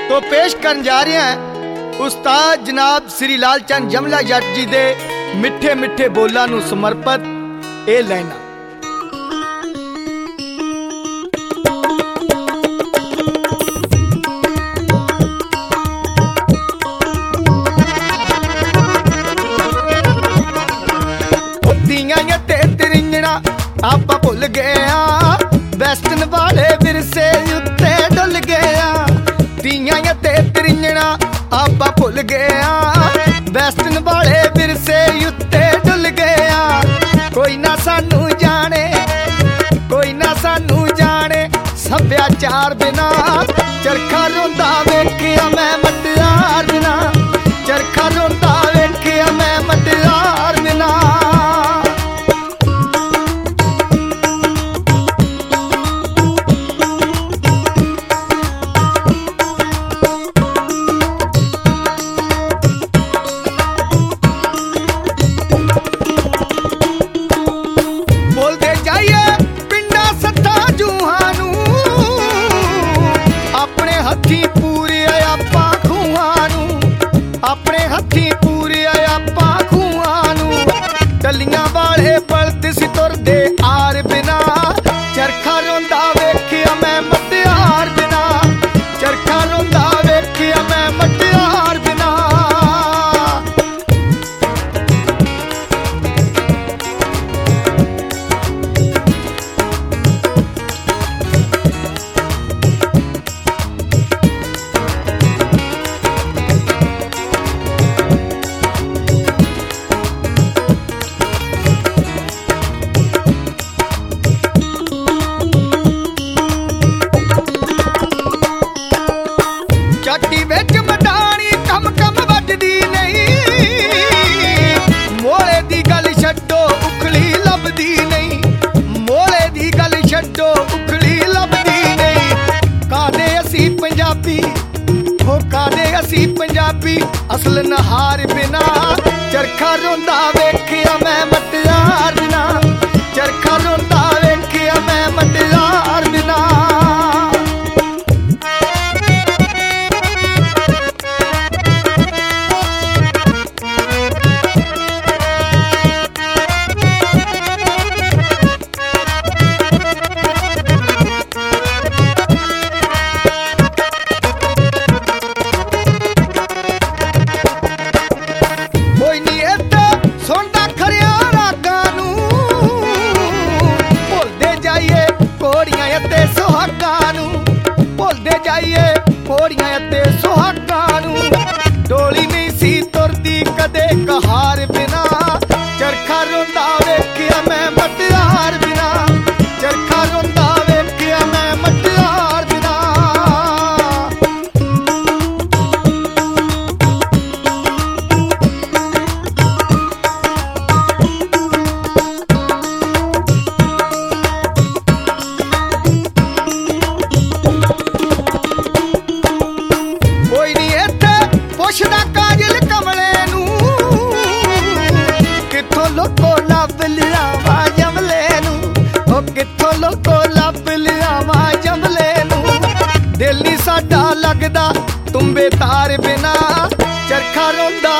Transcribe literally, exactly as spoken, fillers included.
तो पेश करन जा रहे हैं उस्ताद जनाब श्री लाल चंद जमला जट जी दे मिठे मिठे बोलां नूं समर्पित ए लाइनां। आपा भुल गया वैस्टर्न वाले विरसे उत्ते डुल गया, तियां ते त्रिंजणा आपा भुल गया वैस्टर्न वाले विरसे उत्ते डुल गया। कोई ना सानू जाने कोई ना सानू जाने सभ्याचार बिना, चरखा रोंदा वेखिया मैं मटियार बिना, चरखा रोंदा वेखिया मैं मटियार बिना। टलियां वाले बलद सी तुरदे आर बिना, चरखा रोंदा वेखिया मैं मटियार बिना, चरखा रोंदा वेखिया मैं मटियार बिना। असी पंजाबी असल नहार बिना, चरखा रोंदा वेखिया मैं मटियार बिना, चरखा रोंदा वेखिया मैं मटियार बिना। घोड़ियां ते सुहागां नूं डोली नहीं सी तुरदी कदे कहार बिना, चरखा रोंदा वेखिया मैं मटियार बिना, चरखा रोंदा वेखिया मैं मटियार बिना। दिल नी साडा लगदा तुंबे तार बिना, चरखा रोंदा